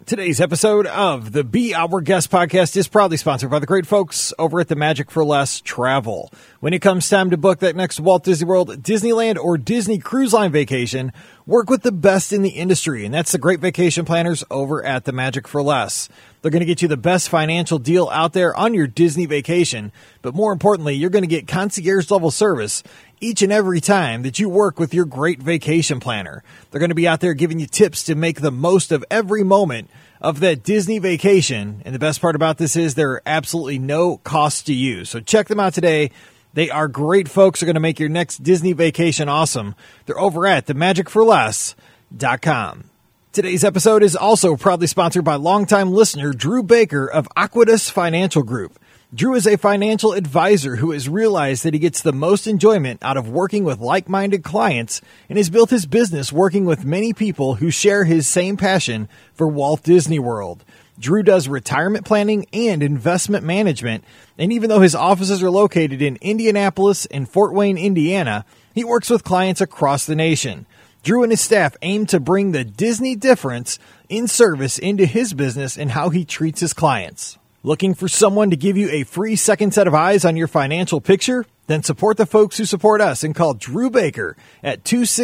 Today's episode of the Be Our Guest podcast is proudly sponsored by the great folks over at the Magic for Less Travel. When it comes time to book that next Walt Disney World, Disneyland, or Disney Cruise Line vacation, work with the best in the industry, and that's the great vacation planners over at the Magic for Less. They're going to get you the best financial deal out there on your Disney vacation, but more importantly, you're going to get concierge-level service each and every time that you work with your great vacation planner. They're going to be out there giving you tips to make the most of every moment of that Disney vacation. And the best part about this is there are absolutely no cost to you. So check them out today. They are great folks. They're going to make your next Disney vacation awesome. They're over at themagicforless.com. Today's episode is also proudly sponsored by longtime listener Drew Baker of Aquidus Financial Group. Drew is a financial advisor who has realized that he gets the most enjoyment out of working with like-minded clients and has built his business working with many people who share his same passion for Walt Disney World. Drew does retirement planning and investment management, and even though his offices are located in Indianapolis and Fort Wayne, Indiana, he works with clients across the nation. Drew and his staff aim to bring the Disney difference in service into his business and how he treats his clients. Looking for someone to give you a free second set of eyes on your financial picture? Then support the folks who support us and call Drew Baker at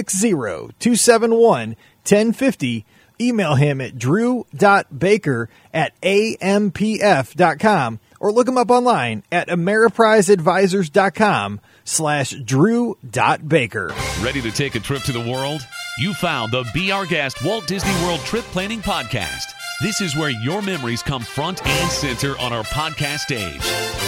260-271-1050. Email him at drew.baker@ampf.com or look him up online at ameripriseadvisors.com/drew.baker. Ready to take a trip to the world? You found the Be Our Guest Walt Disney World Trip Planning Podcast. This is where your memories come front and center on our podcast stage.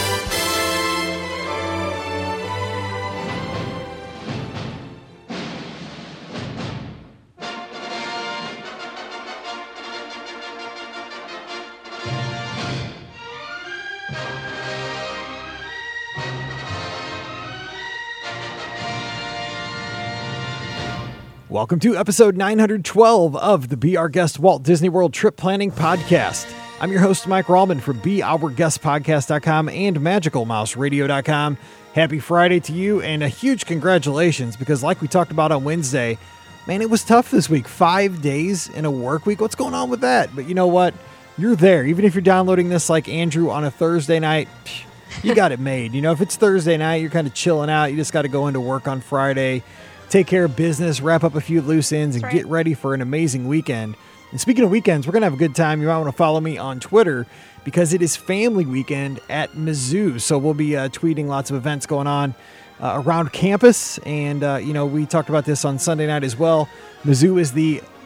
Welcome to episode 912 of the Be Our Guest Walt Disney World Trip Planning Podcast. I'm your host, Mike Rallman from BeOurGuestPodcast.com and MagicalMouseRadio.com. Happy Friday to you and a huge congratulations because like we talked about on Wednesday, man, it was tough this week. 5 days in a work week. What's going on with that? But you know what? You're there. Even if you're downloading this like Andrew on a Thursday night, you got it made. You know, if it's Thursday night, you're kind of chilling out. You just got to go into work on Friday, take care of business, wrap up a few loose ends, and get ready for an amazing weekend. And speaking of weekends, we're going to have a good time. You might want to follow me on Twitter because it is family weekend at Mizzou. So we'll be tweeting lots of events going on around campus. And, we talked about this on Sunday night as well. Mizzou is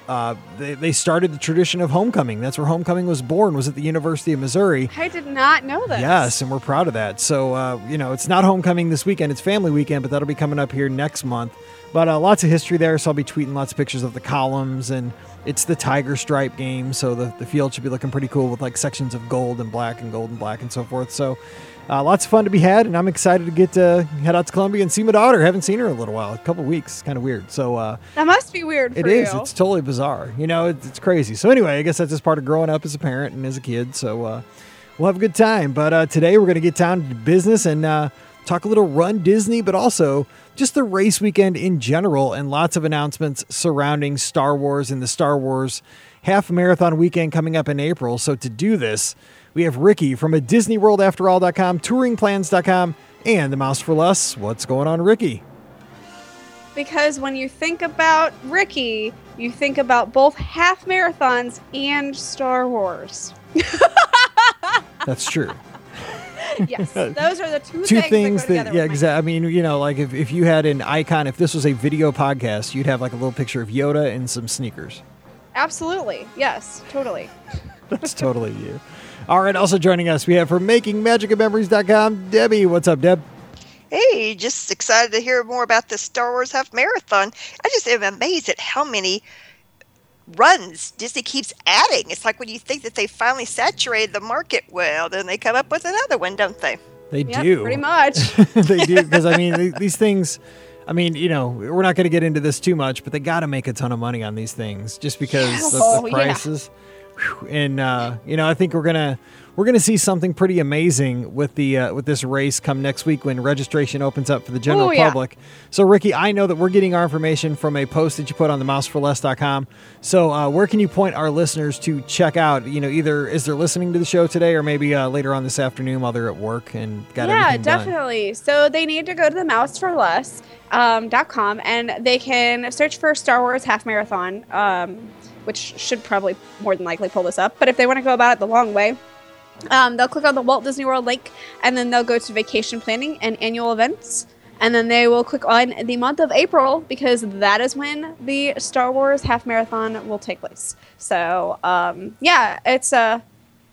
they started the tradition of homecoming. That's where homecoming was born, was at the University of Missouri. I did not know this. Yes, and we're proud of that. So, it's not homecoming this weekend. It's family weekend, but that'll be coming up here next month. But lots of history there, so I'll be tweeting lots of pictures of the columns, and it's the Tiger Stripe game, so the field should be looking pretty cool with like sections of gold and black and so forth. So lots of fun to be had, and I'm excited to get to head out to Columbia and see my daughter. Haven't seen her in a little while, a couple of weeks, kind of weird. So that must be weird for you. It is. It's totally bizarre. It's crazy. So anyway, I guess that's just part of growing up as a parent and as a kid. So we'll have a good time. But today we're going to get down to business and talk a little Run Disney, but also just the race weekend in general and lots of announcements surrounding Star Wars and the Star Wars half marathon weekend coming up in April. So to do this, we have Ricky from a DisneyWorldAfterAll.com, TouringPlans.com, and the Mouse for Less. What's going on, Ricky? Because when you think about Ricky, you think about both half marathons and Star Wars. That's true. Yes, those are the two things that yeah, exactly. I mean, like if you had an icon, if this was a video podcast, you'd have like a little picture of Yoda and some sneakers. Absolutely. Yes, totally. That's totally you. All right, also joining us, we have from MakingMagicAndMemories.com, Debbie. What's up, Deb? Hey, just excited to hear more about the Star Wars half marathon. I just am amazed at how many runs Disney keeps adding. It's like when you think that they finally saturated the market, well, then they come up with another one, don't they? They do. Pretty much. They do, because, these things, we're not going to get into this too much, but they got to make a ton of money on these things just because the prices. Yeah. And, I think we're going to we're going to see something pretty amazing with with this race come next week when registration opens up for the general public. So, Ricky, I know that we're getting our information from a post that you put on the mouseforless.com. So, where can you point our listeners to check out? Either as they're listening to the show today, or maybe later on this afternoon while they're at work and got everything done. Yeah, definitely. So they need to go to the mouseforless.com and they can search for Star Wars Half Marathon, which should probably more than likely pull this up. But if they want to go about it the long way, they'll click on the Walt Disney World link, and then they'll go to vacation planning and annual events, and then they will click on the month of April, because that is when the Star Wars Half Marathon will take place. So, it's a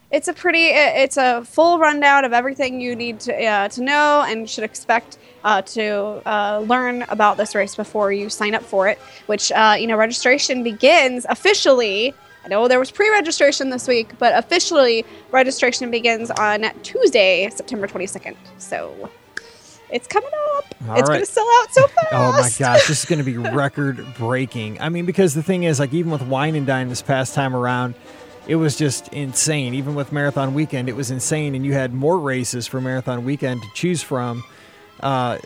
full rundown of everything you need to know and should expect to learn about this race before you sign up for it, which, registration begins officially. I know there was pre-registration this week, but officially registration begins on Tuesday, September 22nd. So it's coming up. It's going to sell out so fast. Oh my gosh, this is going to be record-breaking. I mean, because the thing is, like, even with Wine and Dine this past time around, it was just insane. Even with Marathon Weekend, it was insane, and you had more races for Marathon Weekend to choose from. Let's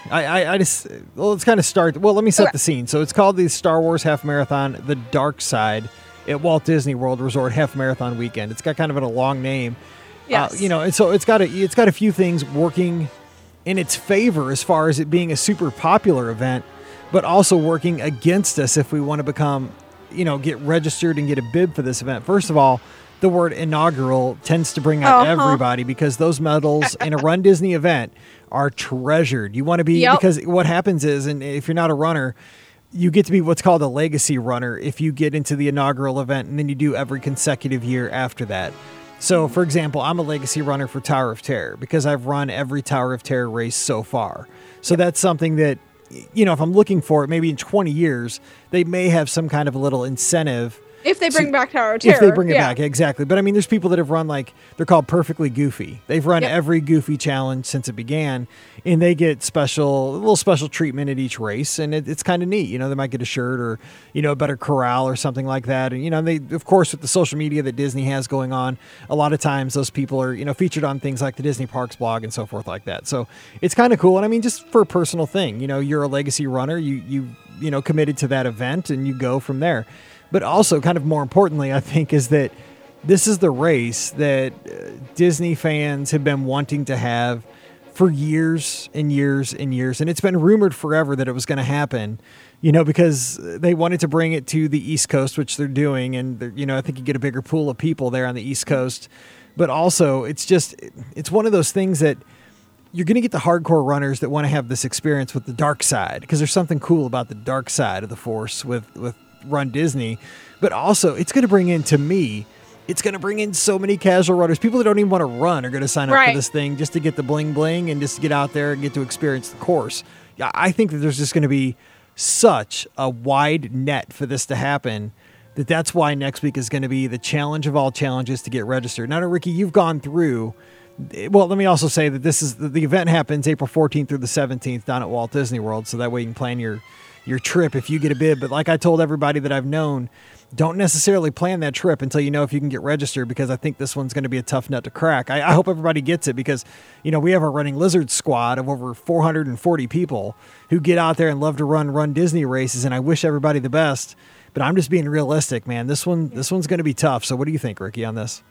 kind of start. Well, let me set the scene. So it's called the Star Wars Half Marathon, The Dark Side, at Walt Disney World Resort Half Marathon Weekend. It's got kind of a long name. Yes. And so it's got a few things working in its favor as far as it being a super popular event, but also working against us if we want to become, get registered and get a bib for this event. First of all, the word inaugural tends to bring out everybody, because those medals in a Run Disney event are treasured. You want to be, because what happens is, and if you're not a runner, you get to be what's called a legacy runner if you get into the inaugural event, and then you do every consecutive year after that. So, for example, I'm a legacy runner for Tower of Terror because I've run every Tower of Terror race so far. So that's something that, if I'm looking for it, maybe in 20 years, they may have some kind of a little incentive. If they bring back Tower of Terror. If they bring it back, exactly. But I mean, there's people that have run, like, they're called Perfectly Goofy. They've run every Goofy challenge since it began, and they get a little special treatment at each race, and it's kind of neat. They might get a shirt or, a better corral or something like that. And, they, of course, with the social media that Disney has going on, a lot of times those people are, featured on things like the Disney Parks blog and so forth like that. So it's kind of cool. And I mean, just for a personal thing, you're a legacy runner, you committed to that event, and you go from there. But also, kind of more importantly, I think, is that this is the race that Disney fans have been wanting to have for years and years and years. And it's been rumored forever that it was going to happen, because they wanted to bring it to the East Coast, which they're doing. And, I think you get a bigger pool of people there on the East Coast. But also, it's one of those things that you're going to get the hardcore runners that want to have this experience with the dark side, because there's something cool about the dark side of the Force with Run Disney. But also, it's going to bring in, to me, it's going to bring in so many casual runners. People that don't even want to run are going to sign up for this thing just to get the bling bling and just to get out there and get to experience the course. I think that there's just going to be such a wide net for this to happen that's why next week is going to be the challenge of all challenges to get registered. Now, Ricky, you've gone through. Well, let me also say that this is the event happens April 14th through the 17th down at Walt Disney World, so that way you can plan your trip if you get a bid. But like I told everybody that I've known, don't necessarily plan that trip until you know if you can get registered, because I think this one's going to be a tough nut to crack. I hope everybody gets it, because, we have a Running Lizard squad of over 440 people who get out there and love to run Disney races, and I wish everybody the best. But I'm just being realistic, man. This one's going to be tough. So what do you think, Ricky, on this?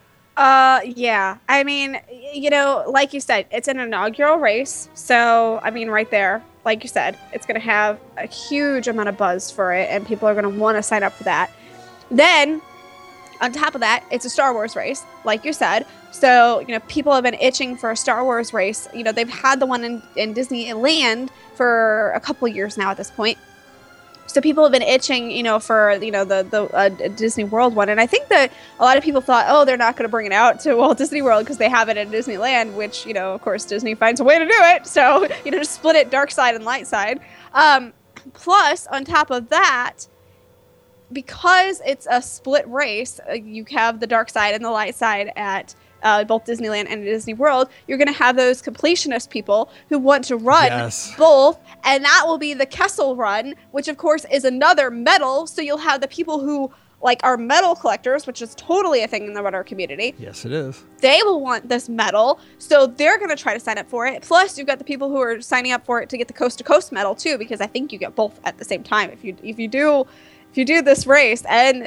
Yeah. I mean, like you said, it's an inaugural race. So, I mean, right there, like you said, it's going to have a huge amount of buzz for it, and people are going to want to sign up for that. Then, on top of that, it's a Star Wars race, like you said. So, people have been itching for a Star Wars race. They've had the one in Disneyland for a couple years now at this point. So people have been itching, for, the Disney World one. And I think that a lot of people thought, they're not going to bring it out to Walt Disney World because they have it in Disneyland, which, of course, Disney finds a way to do it. So, just split it dark side and light side. Plus, on top of that, because it's a split race, you have the dark side and the light side at both Disneyland and Disney World. You're going to have those completionist people who want to run both, and that will be the Kessel Run, which of course is another medal. So you'll have the people who like our medal collectors, which is totally a thing in the runner community. Yes, it is. They will want this medal, so they're going to try to sign up for it. Plus, you've got the people who are signing up for it to get the coast to coast medal too, because I think you get both at the same time. If you do this race and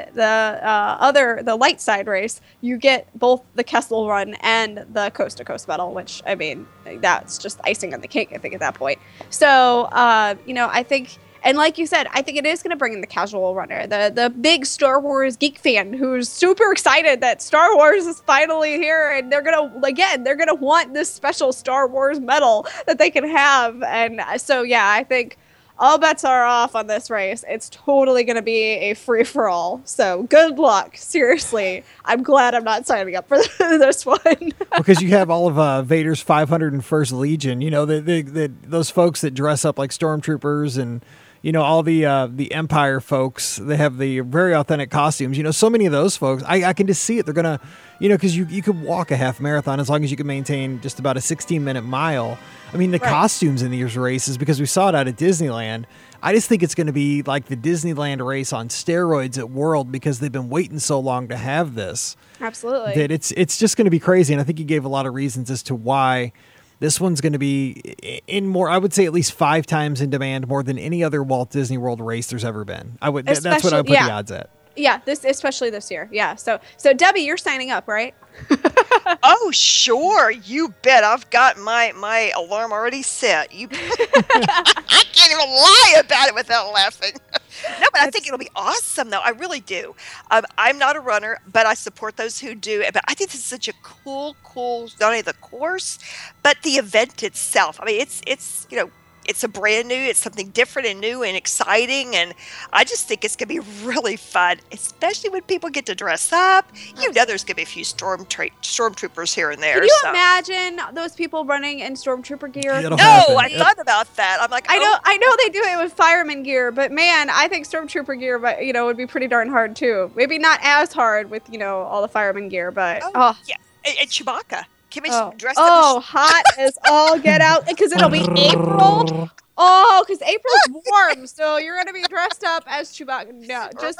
the light side race, you get both the Kessel Run and the coast to coast medal, which, I mean, that's just icing on the cake, I think, at that point. So, I think, and like you said, I think it is going to bring in the casual runner, the big Star Wars geek fan who's super excited that Star Wars is finally here, and they're going to want this special Star Wars medal that they can have. And so, yeah, I think all bets are off on this race. It's totally going to be a free-for-all. So good luck. Seriously. I'm glad I'm not signing up for this one. Because you have all of Vader's 501st Legion, those folks that dress up like stormtroopers, and all the Empire folks. They have the very authentic costumes. So many of those folks, I can just see it. They're going to, because you could walk a half marathon as long as you can maintain just about a 16-minute mile. I mean, the costumes in these races, because we saw it out at Disneyland, I just think it's going to be like the Disneyland race on steroids at World, because they've been waiting so long to have this. Absolutely. That it's just going to be crazy. And I think you gave a lot of reasons as to why this one's going to be in more, I would say at least 5 times in demand, more than any other Walt Disney World race there's ever been. That's what I would put the odds at. Yeah, especially this year. Yeah. So Debbie, you're signing up, right? Oh, sure. You bet. I've got my alarm already set. I can't even lie about it without laughing. No, but I think it'll be awesome, though. I really do. I'm not a runner, but I support those who do. But I think this is such a cool, not only the course, but the event itself. I mean, it's it's a brand new, it's something different and new and exciting. And I just think it's going to be really fun, especially when people get to dress up. There's going to be a few stormtroopers here and there. Can you imagine those people running in stormtrooper gear? I thought about that. I'm like, I know they do it with fireman gear, but man, I think stormtrooper gear, would be pretty darn hard too. Maybe not as hard with, all the fireman gear, but yeah. And Chewbacca. Hot as all get out, because it'll be April. Oh, because April's warm, so you're gonna be dressed up as Chewbacca. No, just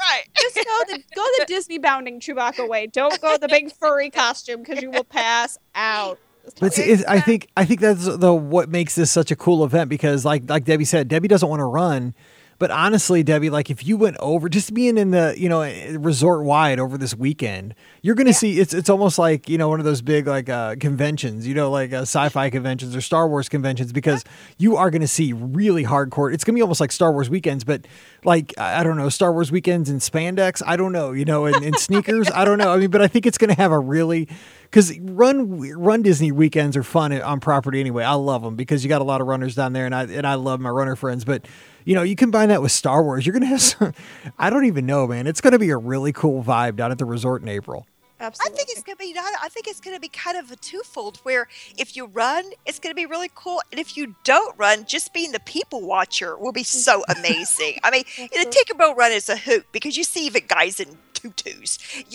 go the Disney bounding Chewbacca way. Don't go the big furry costume, because you will pass out. But I think that's what makes this such a cool event, because like Debbie said, Debbie doesn't want to run. But honestly, Debbie, like if you went over, just being in the, resort wide over this weekend, you're going to see it's almost like, one of those big like conventions, like sci-fi conventions or Star Wars conventions, because you are going to see really hardcore. It's going to be almost like Star Wars weekends, but like, I don't know, Star Wars weekends in spandex. I don't know, in sneakers. I don't know. I mean, but I think it's going to have a really, because run Disney weekends are fun on property anyway. I love them because you got a lot of runners down there, and I love my runner friends, but you combine that with Star Wars, you're going to have some, I don't even know, man. It's going to be a really cool vibe down at the resort in April. Absolutely. I think it's going to be kind of a twofold, where if you run, it's going to be really cool. And if you don't run, just being the people watcher will be so amazing. I mean, the Tinkerbell run is a hoot, because you see even guys in tutus,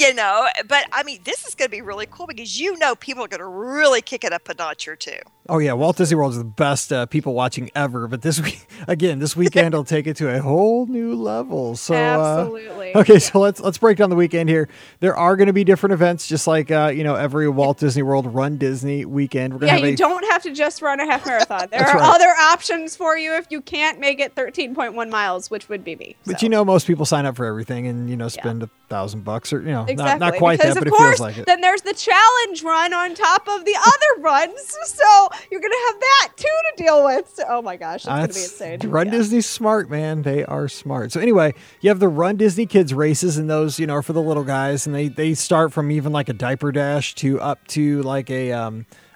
but I mean, this is going to be really cool, because people are going to really kick it up a notch or two. Oh yeah, Walt Disney World is the best people watching ever, but this weekend will take it to a whole new level. So absolutely. Okay, so let's break down the weekend here. There are going to be different events, just like every Walt Disney World Run Disney weekend. We're going to you don't have to just run a half marathon. There are other options for you if you can't make it 13.1 miles, which would be me. But most people sign up for everything and spend $1,000 or exactly. not quite because that, but of it course, feels like it. Then there's the challenge run on top of the other runs, so you're gonna have that too to deal with. So, oh my gosh, it's gonna be insane. Run Disney's smart, man. They are smart. So anyway, you have the Run Disney Kids races, and those are for the little guys, and they start from even like a diaper dash to up to like a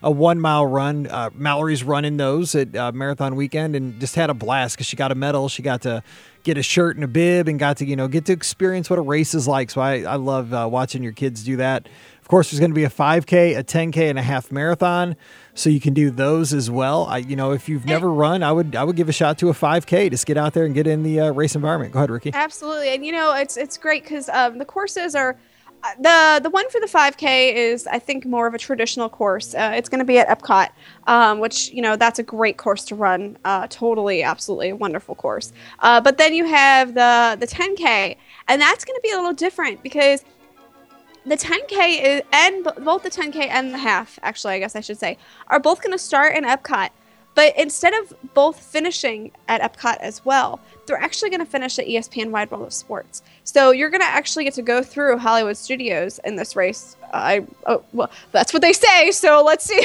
1 mile run. Mallory's running those at Marathon Weekend, and just had a blast because she got a medal. She got to get a shirt and a bib, and got to get to experience what a race is like. So I love watching your kids do that. Of course, there's going to be a 5K, a 10K, and a half marathon, so you can do those as well. If you've never run, I would give a shot to a 5K. Just get out there and get in the race environment. Go ahead, Ricky. Absolutely, and it's great because the courses are The one for the 5K is, I think, more of a traditional course. It's going to be at Epcot, which, that's a great course to run. Totally, absolutely wonderful course. But then you have the 10K, and that's going to be a little different because the 10K is, and both the 10K and the half, actually, I guess I should say, are both going to start in Epcot. But instead of both finishing at Epcot as well, they're actually going to finish at ESPN Wide World of Sports. So you're going to actually get to go through Hollywood Studios in this race. Well, that's what they say. So let's see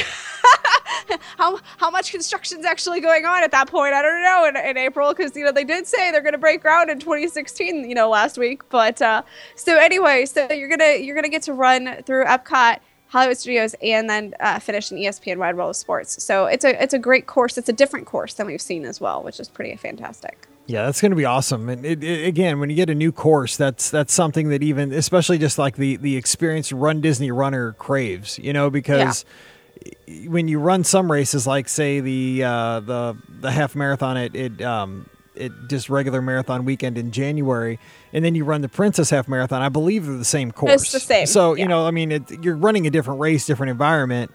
how much construction's actually going on at that point. I don't know in April because they did say they're going to break ground in 2016. Last week. But so anyway, so you're gonna get to run through Epcot, Hollywood Studios, and then finish in ESPN Wide World of Sports. So it's a great course. It's a different course than we've seen as well, which is pretty fantastic. Yeah, that's going to be awesome. And again, when you get a new course, that's something that even, especially just like the experienced Run Disney runner craves, because when you run some races, like say the half marathon at just regular marathon weekend in January, and then you run the Princess Half Marathon, I believe they're the same course. It's the same. So, you're running a different race, different environment,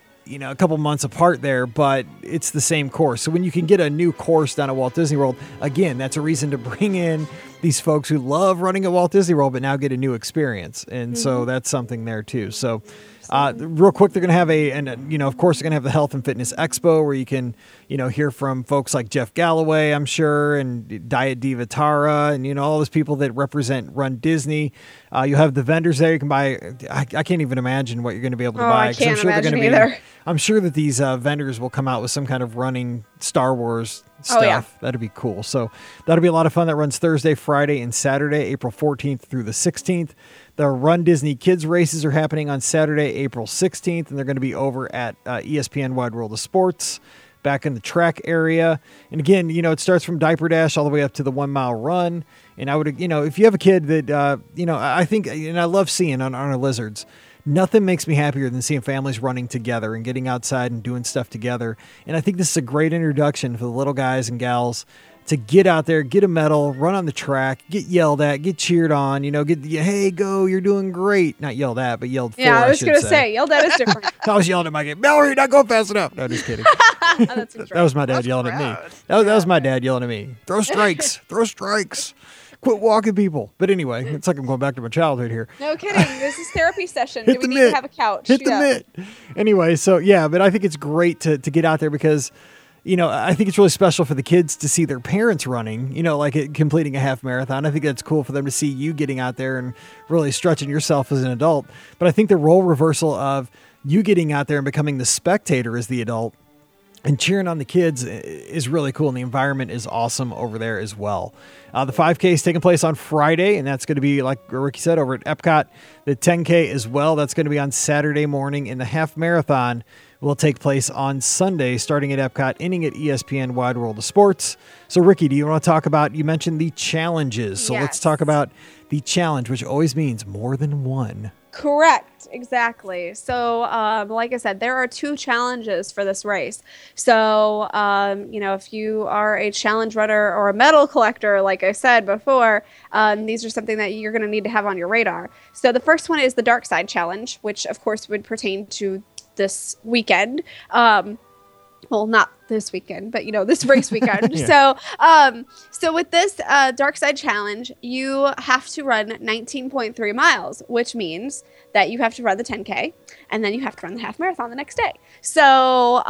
a couple months apart there, but it's the same course. So when you can get a new course down at Walt Disney World, again, that's a reason to bring in these folks who love running at Walt Disney World, but now get a new experience. And so that's something there too. So real quick, they're going to have of course, they're going to have the Health and Fitness Expo where you can, hear from folks like Jeff Galloway, I'm sure, and Diet Diva Tara, and, all those people that represent Run Disney. You'll have the vendors there. You can buy, I can't even imagine what you're going to be able to buy. I can't imagine either. I'm sure that these vendors will come out with some kind of running Star Wars stuff. Oh, yeah. That'd be cool. So that'll be a lot of fun. That runs Thursday, Friday, and Saturday, April 14th through the 16th. The Run Disney Kids races are happening on Saturday, April 16th, and they're going to be over at ESPN Wide World of Sports, back in the track area. And again, it starts from Diaper Dash all the way up to the 1 mile run. And I would, if you have a kid that, I think, and I love seeing on our Lizards, nothing makes me happier than seeing families running together and getting outside and doing stuff together. And I think this is a great introduction for the little guys and gals to get out there, get a medal, run on the track, get yelled at, get cheered on, hey, go, you're doing great. Not yelled at, but yelled for, I was going to say, yelled at is different. I was yelling at my kid, Mallory, not going fast enough. No, just kidding. That was my dad yelling at me. That was my dad yelling at me. Throw strikes, throw strikes. Quit walking people. But anyway, it's like I'm going back to my childhood here. No kidding. This is therapy session. Do we need to have a couch? Hit the mitt. Anyway, so yeah, but I think it's great to get out there because, I think it's really special for the kids to see their parents running, completing a half marathon. I think that's cool for them to see you getting out there and really stretching yourself as an adult. But I think the role reversal of you getting out there and becoming the spectator as the adult and cheering on the kids is really cool, and the environment is awesome over there as well. The 5K is taking place on Friday, and that's going to be, like Ricky said, over at Epcot. The 10K as well, that's going to be on Saturday morning, and the half marathon will take place on Sunday, starting at Epcot, ending at ESPN Wide World of Sports. So, Ricky, do you want to talk about, you mentioned the challenges, so let's talk about the challenge, which always means more than one. Correct. Exactly. So, like I said, there are 2 challenges for this race. So, if you are a challenge runner or a medal collector, like I said before, these are something that you're going to need to have on your radar. So the first one is the Dark Side Challenge, which of course would pertain to this weekend. Well, not this weekend, but this race weekend. Yeah. So with this Dark Side Challenge, you have to run 19.3 miles, which means that you have to run the 10K, and then you have to run the half marathon the next day. So,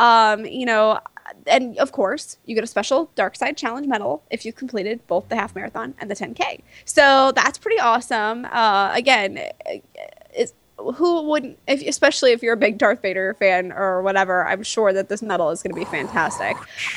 and of course, you get a special Dark Side Challenge medal if you completed both the half marathon and the 10K. So that's pretty awesome. Again, who wouldn't, especially if you're a big Darth Vader fan or whatever, I'm sure that this medal is going to be fantastic.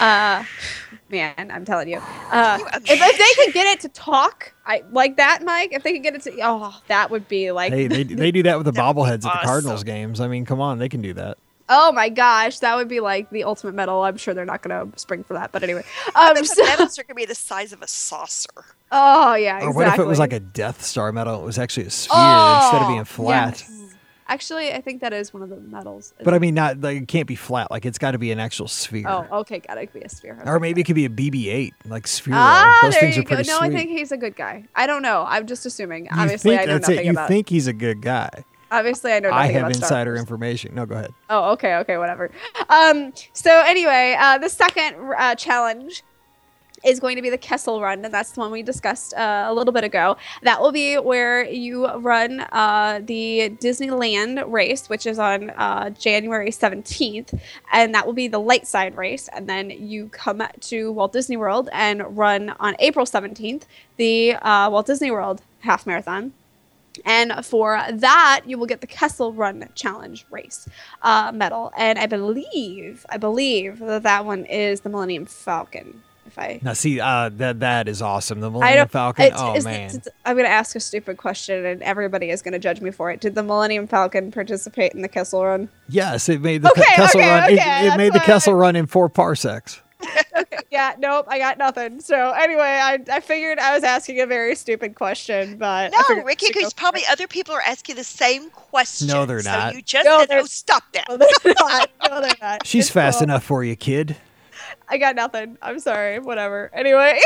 Man, I'm telling you. If they could get it to talk like that, Mike, if they could get it to, that would be like. Hey, they do that with the bobbleheads at the Cardinals games. I mean, come on, they can do that. Oh my gosh, that would be like the ultimate medal. I'm sure they're not going to spring for that, but anyway. The medals are going to be the size of a saucer. Oh yeah, exactly. Or what if it was like a Death Star medal? It was actually a sphere instead of being flat. Yes. Actually, I think that is one of the medals. But I mean, not like it can't be flat. Like it's got to be an actual sphere. Oh, okay, got it. It could be a sphere. Or maybe it could be a BB-8, like sphere. Those there things you are go. pretty No, sweet. I think he's a good guy. I don't know. I'm just assuming. You Obviously, think I know that's it. nothing You about. think he's a good guy. Obviously, I know nothing I have about Star insider Wars. information. No, go ahead. Oh, okay, whatever. So anyway, the second challenge is going to be the Kessel Run, and that's the one we discussed a little bit ago. That will be where you run the Disneyland race, which is on January 17th, and that will be the light side race. And then you come to Walt Disney World and run on April 17th the Walt Disney World half marathon. And for that, you will get the Kessel Run Challenge race medal. And I believe that one is the Millennium Falcon. Now, see, that is awesome. The Millennium Falcon. Man. I'm going to ask a stupid question, and everybody is going to judge me for it. Did the Millennium Falcon participate in the Kessel Run? Yes, it made the Kessel Run. It made the Kessel Run in 4 parsecs. Okay, yeah, nope, I got nothing. So anyway, I figured I was asking a very stupid question, but no, Ricky, because probably other people are asking the same question. No, they're not. So you just said, "Oh, stop that." No, they're not. No, they're not. She's fast enough for you, kid. I got nothing. I'm sorry. Whatever. Anyway,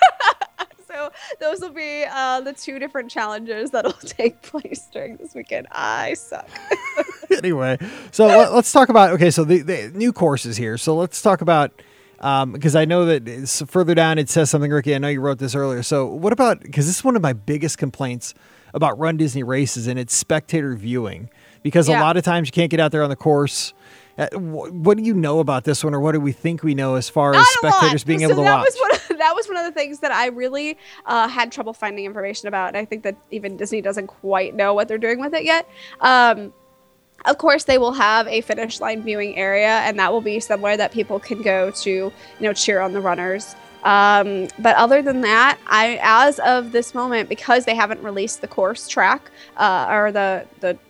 so those will be the 2 different challenges that will take place during this weekend. I suck. Anyway, so let's talk about, okay, so the new courses here. So let's talk about, because I know that it's further down it says something, Ricky, I know you wrote this earlier. So what about, because this is one of my biggest complaints about Run Disney races, and it's spectator viewing. Because a lot of times you can't get out there on the course. What do you know about this one, or what do we think we know as far as spectators being able to watch? That was one of the things that I really had trouble finding information about, and I think that even Disney doesn't quite know what they're doing with it yet. Of course, they will have a finish line viewing area, and that will be somewhere that people can go to, cheer on the runners. But other than that, as of this moment, because they haven't released the course track or the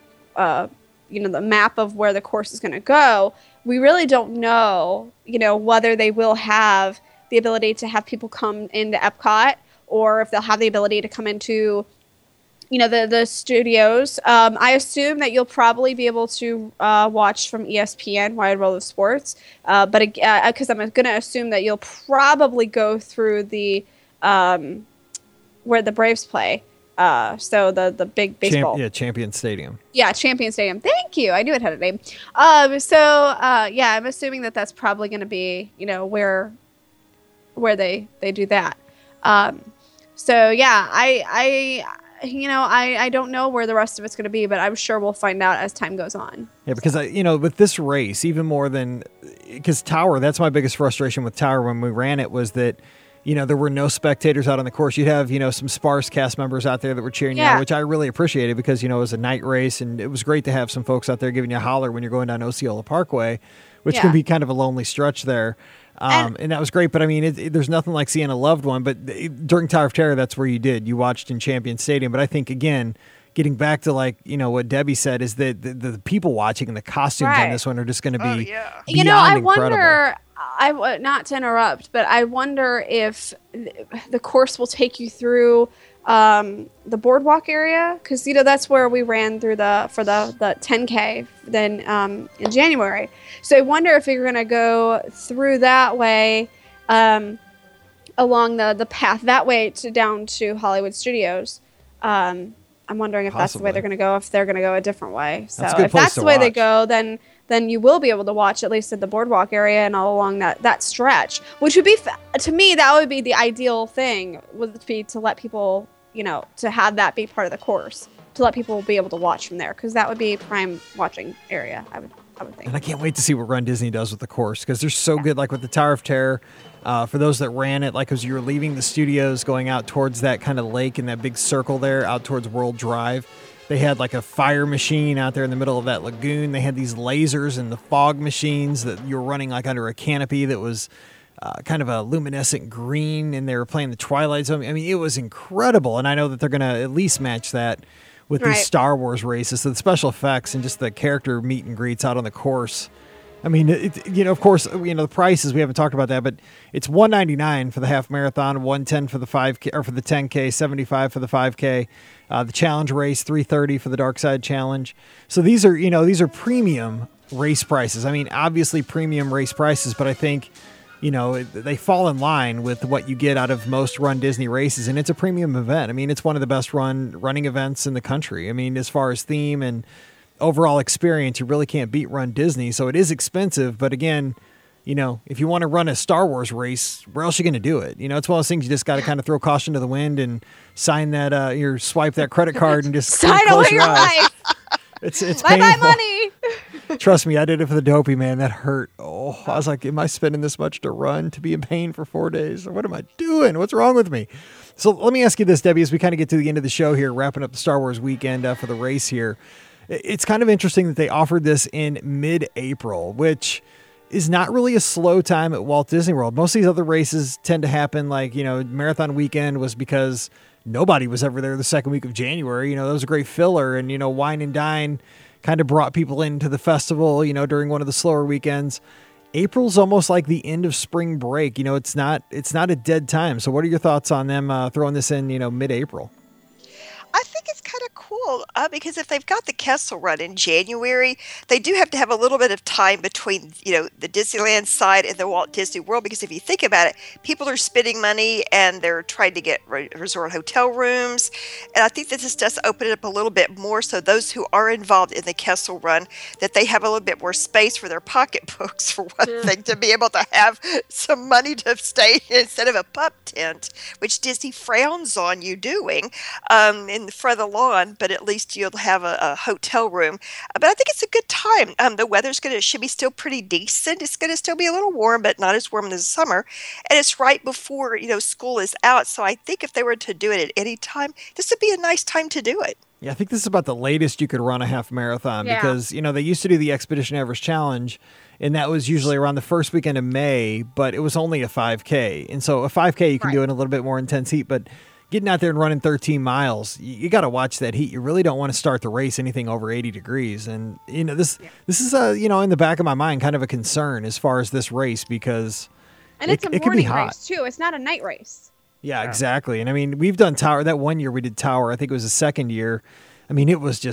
map of where the course is going to go, we really don't know, whether they will have the ability to have people come into Epcot, or if they'll have the ability to come into, the studios. I assume that you'll probably be able to watch from ESPN, Wide World of Sports, but because I'm going to assume that you'll probably go through the where the Braves play. So the big baseball. Champion Stadium. Yeah, Champion Stadium. Thank you. I knew it had a name. I'm assuming that that's probably going to be, where they do that. I don't know where the rest of it's going to be, but I'm sure we'll find out as time goes on. Yeah, because with this race, even more than, because Tower, that's my biggest frustration with Tower when we ran it, was that there were no spectators out on the course. You'd have, some sparse cast members out there that were cheering you on, which I really appreciated because, it was a night race, and it was great to have some folks out there giving you a holler when you're going down Osceola Parkway, which can be kind of a lonely stretch there. And that was great, but I mean, there's nothing like seeing a loved one, but during Tower of Terror, that's where you watched in Champion Stadium. But I think, again, getting back to what Debbie said is that the people watching and the costumes on this one are just going to be beyond I incredible. wonder, not to interrupt, but I wonder if the course will take you through the boardwalk area, because that's where we ran through for the 10K then in January. So I wonder if you're going to go through that way along the path that way down to Hollywood Studios. I'm wondering if that's the way they're going to go, if they're going to go a different way. So if that's the way they go, then you will be able to watch at least at the boardwalk area and all along that stretch, which would be, to me, that would be the ideal thing, would be to let people, to have that be part of the course, to let people be able to watch from there, because that would be prime watching area, I would think. And I can't wait to see what Run Disney does with the course, because they're so good, like with the Tower of Terror. For those that ran it, like as you were leaving the studios going out towards that kind of lake and that big circle there out towards World Drive, they had like a fire machine out there in the middle of that lagoon. They had these lasers and the fog machines that you were running like under a canopy that was kind of a luminescent green, and they were playing the Twilight Zone. I mean, it was incredible, and I know that they're going to at least match that with these Star Wars races. So the special effects and just the character meet and greets out on the course I mean, of course, the prices, we haven't talked about that, but it's $199 for the half marathon, $110 for the 5K or for the 10K, $75 for the 5K. The challenge race, $330 for the Dark Side Challenge. So these are premium race prices. I mean, obviously premium race prices, but I think, they fall in line with what you get out of most Run Disney races, and it's a premium event. I mean, it's one of the best running events in the country. I mean, as far as theme and overall experience, you really can't beat Run Disney. So it is expensive, but again, if you want to run a Star Wars race, where else are you going to do it? It's one of those things you just got to kind of throw caution to the wind and sign that, swipe that credit card and just sign away your life. It's bye painful. money. Trust me, I did it for the Dopey, man. That hurt. Oh, I was like, am I spending this much to run, to be in pain for 4 days? What am I doing? What's wrong with me? So let me ask you this, Debbie, as we kind of get to the end of the show here, wrapping up the Star Wars weekend for the race here. It's kind of interesting that they offered this in mid-April, which is not really a slow time at Walt Disney World. Most of these other races tend to happen like, Marathon Weekend was because nobody was ever there the second week of January. That was a great filler, and, Wine and Dine kind of brought people into the festival, during one of the slower weekends. April's almost like the end of spring break. It's not a dead time. So what are your thoughts on them throwing this in, mid-April? I think it's kind of cool because if they've got the Kessel Run in January, they do have to have a little bit of time between, the Disneyland side and the Walt Disney World. Because if you think about it, people are spending money and they're trying to get resort hotel rooms. And I think that this does open it up a little bit more so those who are involved in the Kessel Run, that they have a little bit more space for their pocketbooks, for one thing, to be able to have some money to stay instead of a pup tent, which Disney frowns on you doing. In front of the lawn, but at least you'll have a hotel room. But I think it's a good time. The weather's should be still pretty decent. It's going to still be a little warm, but not as warm as the summer. And it's right before, school is out. So I think if they were to do it at any time, this would be a nice time to do it. Yeah, I think this is about the latest you could run a half marathon because, they used to do the Expedition Everest Challenge, and that was usually around the first weekend of May, but it was only a 5K. And so a 5K you can do in a little bit more intense heat, but getting out there and running 13 miles, you got to watch that heat. You really don't want to start the race anything over 80 degrees. And, this is, in the back of my mind, kind of a concern as far as this race because it's a morning race, too. It's not a night race. Yeah, exactly. And, I mean, we've done Tower. That one year we did Tower. I think it was the second year. I mean, it was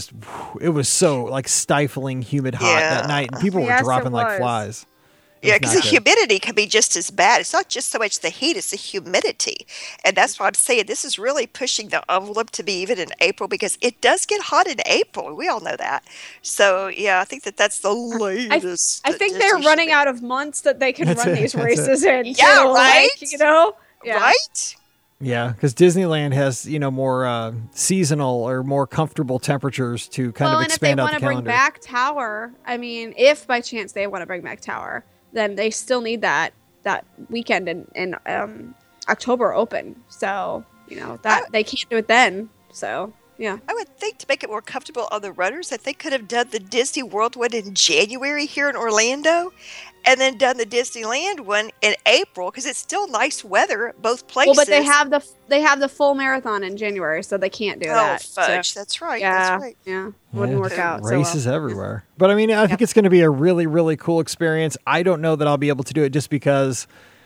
so, like, stifling, humid hot that night. And people were dropping like flies. Yeah, because the humidity can be just as bad. It's not just so much the heat, it's the humidity. And that's why I'm saying this is really pushing the envelope to be even in April because it does get hot in April. We all know that. So, yeah, I think that's the latest. I think they're running out of months that they can run these races in. Yeah, right? Yeah. Right? Yeah, because Disneyland has, more seasonal or more comfortable temperatures to kind of expand out the calendar. Well, and if they want to bring back Tower, I mean, if by chance they want to bring back Tower, then they still need that weekend in October open. So, they can't do it then. So, yeah. I would think to make it more comfortable on the runners that they could have done the Disney World one in January here in Orlando and then done the Disneyland one in April because it's still nice weather both places. Well, but they have the full marathon in January, so they can't do that. Oh, fudge. So, that's right. Yeah, that's right. Yeah. Wouldn't work out. Races everywhere. But I mean, I think it's going to be a really, really cool experience. I don't know that I'll be able to do it just because,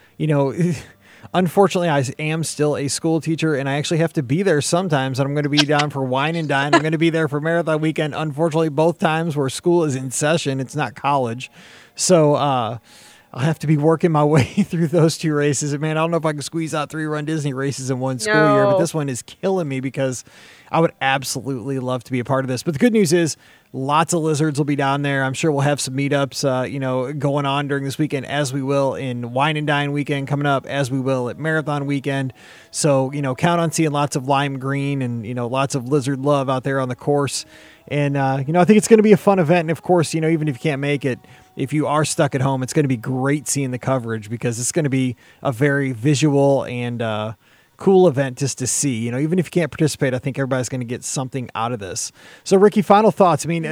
unfortunately, I am still a school teacher, and I actually have to be there sometimes. And I'm going to be down for Wine and Dine. I'm going to be there for Marathon Weekend. Unfortunately, both times where school is in session. It's not college. So I'll have to be working my way through those two races. And, man, I don't know if I can squeeze out 3 Run Disney races in one school year, but this one is killing me because I would absolutely love to be a part of this. But the good news is lots of lizards will be down there. I'm sure we'll have some meetups, going on during this weekend, as we will in Wine and Dine weekend coming up, as we will at Marathon weekend. So, count on seeing lots of lime green and, lots of lizard love out there on the course. And, I think it's going to be a fun event. And, of course, even if you can't make it, if you are stuck at home, it's going to be great seeing the coverage because it's going to be a very visual and cool event just to see. Even if you can't participate, I think everybody's going to get something out of this. So, Ricky, final thoughts. I mean,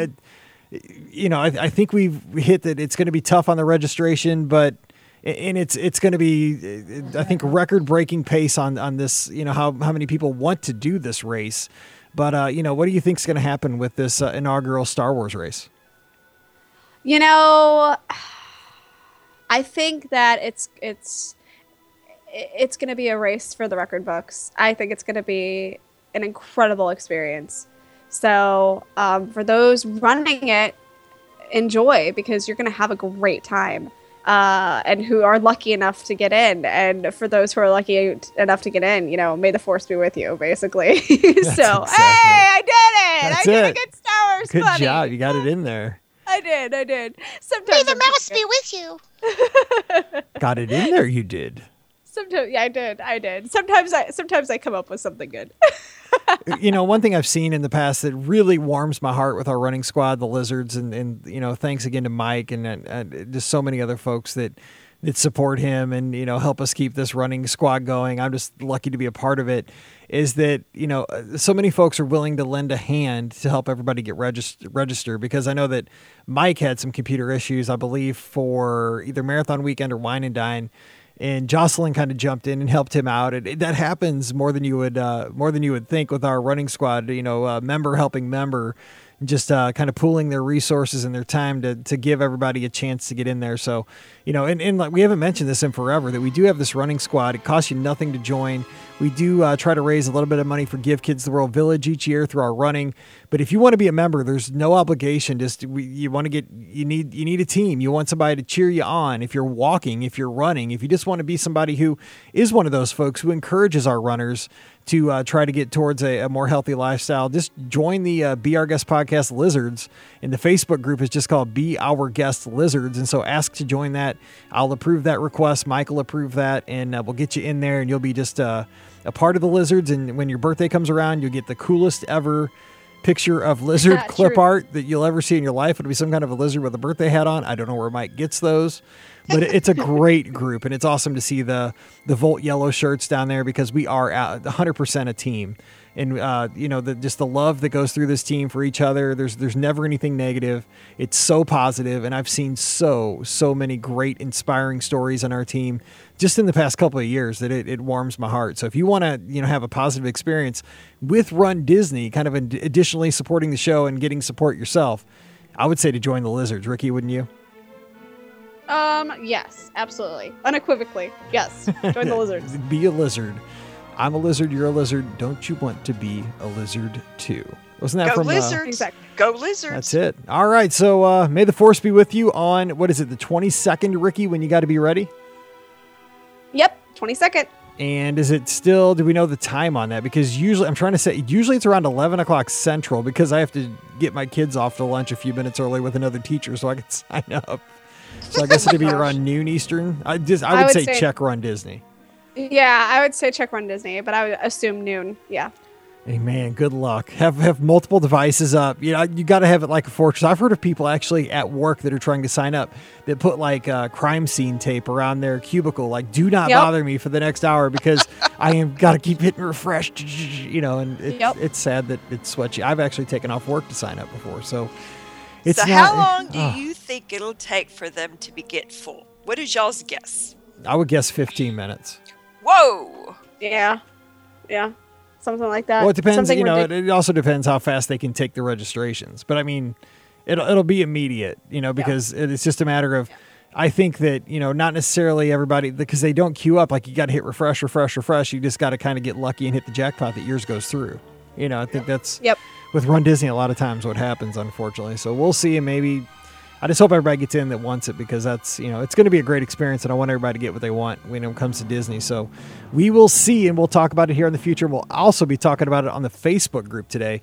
I think we've hit that it's going to be tough on the registration, but it's going to be, I think, record-breaking pace on this, how many people want to do this race. But, what do you think is going to happen with this inaugural Star Wars race? I think that it's going to be a race for the record books. I think it's going to be an incredible experience. So for those running it, enjoy, because you're going to have a great time. And who are lucky enough to get in. And for those who are lucky enough to get in, you know, may the force be with you, basically. So, exactly. Hey, I did it! That's I did it. a good Star Wars Good buddy. job. You got it in there. I did. Sometimes May the I'm mouse good. be with you. Got it in there. You did. Sometimes, yeah, I did. Sometimes I come up with something good. You know, one thing I've seen in the past that really warms my heart with our running squad, the Lizards, and you know, thanks again to Mike and just so many other folks that support him and, you know, help us keep this running squad going. I'm just lucky to be a part of it. Is that, you know, so many folks are willing to lend a hand to help everybody get register, because I know that Mike had some computer issues, I believe, for either Marathon Weekend or Wine and Dine. And Jocelyn kind of jumped in and helped him out. That happens more than you would think with our running squad. You know, member helping member, just kind of pooling their resources and their time to give everybody a chance to get in there. So, you know, and like we haven't mentioned this in forever, that we do have this running squad. It costs you nothing to join. We do try to raise a little bit of money for Give Kids the World Village each year through our running. But if you want to be a member, there's no obligation. You need a team. You want somebody to cheer you on. If you're walking, if you're running, if you just want to be somebody who is one of those folks who encourages our runners to try to get towards a more healthy lifestyle, just join the Be Our Guest Podcast Lizards. And the Facebook group is just called Be Our Guest Lizards. And so ask to join that. I'll approve that request. Mike will approve that. And we'll get you in there, and you'll be just a part of the Lizards. And when your birthday comes around, you'll get the coolest ever picture of lizard clip art that you'll ever see in your life. It'll be some kind of a lizard with a birthday hat on. I don't know where Mike gets those, but it's a great group, and it's awesome to see the Volt yellow shirts down there, because we are 100% a team. And you know, just the love that goes through this team for each other. There's never anything negative. It's so positive, and I've seen so many great, inspiring stories on our team just in the past couple of years that it warms my heart. So if you want to, you know, have a positive experience with Run Disney, kind of additionally supporting the show and getting support yourself, I would say to join the Lizards. Ricky, wouldn't you? Yes, absolutely, unequivocally, yes. Join the Lizards. Be a lizard. I'm a lizard, you're a lizard. Don't you want to be a lizard too? Wasn't that Go from Lizards? Exactly. Go Lizards. That's it. All right. So may the force be with you on, what is it, the 22nd, Ricky, when you got to be ready? Yep, 22nd. And is it still, do we know the time on that? Because usually it's around 11 o'clock Central, because I have to get my kids off to lunch a few minutes early with another teacher so I can sign up. So I guess it'd be around noon Eastern. I would say check Run Disney. Yeah, I would say check Run Disney, but I would assume noon. Yeah. Hey man, good luck. Have multiple devices up. You know, you got to have it like a fortress. I've heard of people actually at work that are trying to sign up that put like crime scene tape around their cubicle, like "Do not bother me for the next hour because I am got to keep hitting refresh." You know, and it's sad that it sweats you. I've actually taken off work to sign up before, so it's so not. How long do you think it'll take for them to get full? What is y'all's guess? I would guess 15 minutes. Whoa. Yeah. Something like that. Well, it depends. Something you know, it also depends how fast they can take the registrations. But I mean, it'll be immediate. You know, because it's just a matter of. I think that, you know, not necessarily everybody, because they don't queue up. Like you got to hit refresh. You just got to kind of get lucky and hit the jackpot that yours goes through. You know, I think that's with Run Disney a lot of times what happens, unfortunately. So we'll see, and maybe. I just hope everybody gets in that wants it, because that's, you know, it's going to be a great experience, and I want everybody to get what they want when it comes to Disney. So we will see, and we'll talk about it here in the future. We'll also be talking about it on the Facebook group today,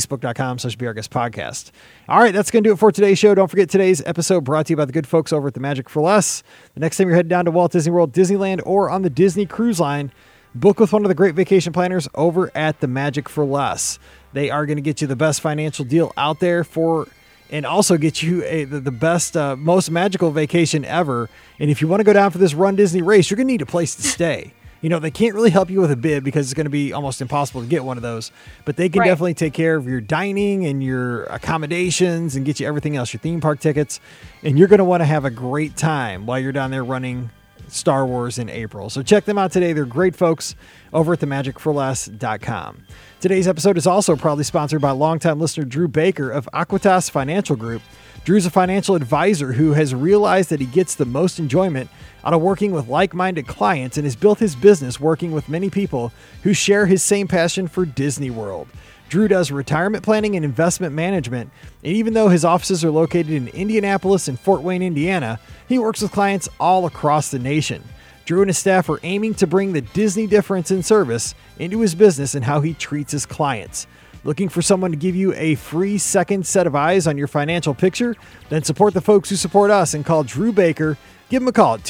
facebook.com/BeOurGuestPodcast. All right, that's going to do it for today's show. Don't forget, today's episode brought to you by the good folks over at the Magic for Less. The next time you're heading down to Walt Disney World, Disneyland, or on the Disney Cruise Line, book with one of the great vacation planners over at the Magic for Less. They are going to get you the best financial deal out there and also get you the best, most magical vacation ever. And if you want to go down for this Run Disney race, you're going to need a place to stay. You know, they can't really help you with a bid because it's going to be almost impossible to get one of those. But they can definitely take care of your dining and your accommodations and get you everything else, your theme park tickets. And you're going to want to have a great time while you're down there running Star Wars in April. So check them out today. They're great folks over at themagicforless.com. Today's episode is also proudly sponsored by longtime listener Drew Baker of Aquitas Financial Group. Drew's a financial advisor who has realized that he gets the most enjoyment out of working with like-minded clients and has built his business working with many people who share his same passion for Disney World. Drew does retirement planning and investment management, and even though his offices are located in Indianapolis and Fort Wayne, Indiana, he works with clients all across the nation. Drew and his staff are aiming to bring the Disney difference in service into his business and how he treats his clients. Looking for someone to give you a free second set of eyes on your financial picture? Then support the folks who support us and call Drew Baker. Give him a call at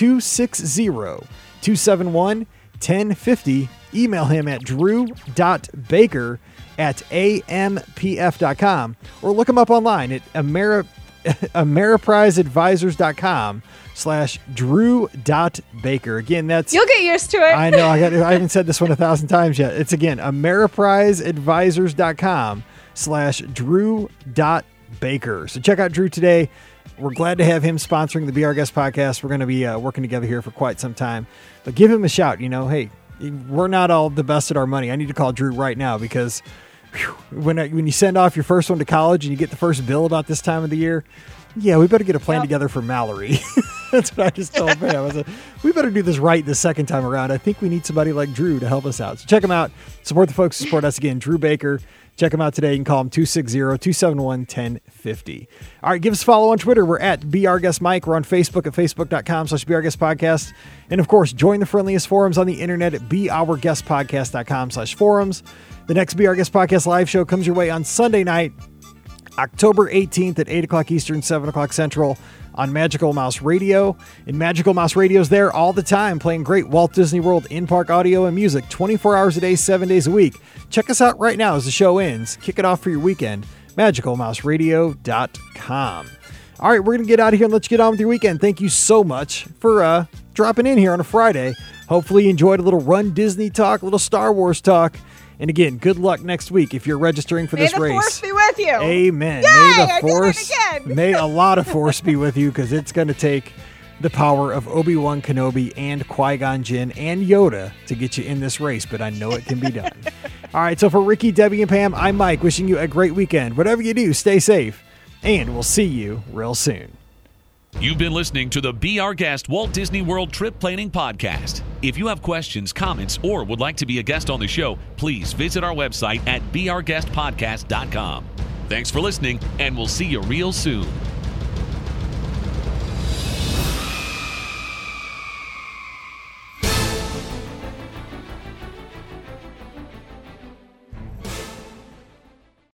260-271-1050. Email him at drew.baker@ampf.com or look him up online at ameripriseadvisors.com/drew.baker. Again, that's... You'll get used to it. I know. I haven't said this one 1,000 times yet. It's again, ameripriseadvisors.com/drew.baker. So check out Drew today. We're glad to have him sponsoring the Be Our Guest podcast. We're going to be working together here for quite some time. But give him a shout. You know, hey, we're not all the best at our money. I need to call Drew right now because when you send off your first one to college and you get the first bill about this time of the year, yeah, we better get a plan together for Mallory. That's what I just told him. I was like, we better do this right the second time around. I think we need somebody like Drew to help us out. So check him out. Support the folks who support us. Again, Drew Baker. Check him out today. You can call him 260-271-1050. All right, give us a follow on Twitter. We're at BRGuestMike. We're on Facebook at facebook.com/BRGuestPodcast. And, of course, join the friendliest forums on the internet at beourguestpodcast.com/forums. The next Be Our Guest Podcast live show comes your way on Sunday night, October 18th at 8 o'clock Eastern, 7 o'clock Central on Magical Mouse Radio. And Magical Mouse Radio's there all the time, playing great Walt Disney World in-park audio and music 24 hours a day, 7 days a week. Check us out right now as the show ends. Kick it off for your weekend. MagicalMouseRadio.com. All right, we're going to get out of here and let you get on with your weekend. Thank you so much for dropping in here on a Friday. Hopefully you enjoyed a little Run Disney talk, a little Star Wars talk. And again, good luck next week if you're registering for this race. May the Force be with you. Amen. Yay, may the I Force, did it again. may a lot of Force be with you because it's going to take the power of Obi-Wan Kenobi and Qui-Gon Jinn and Yoda to get you in this race, but I know it can be done. All right, so for Ricky, Debbie, and Pam, I'm Mike, wishing you a great weekend. Whatever you do, stay safe, and we'll see you real soon. You've been listening to the Be Our Guest Walt Disney World Trip Planning Podcast. If you have questions, comments, or would like to be a guest on the show, please visit our website at beourguestpodcast.com. Thanks for listening, and we'll see you real soon.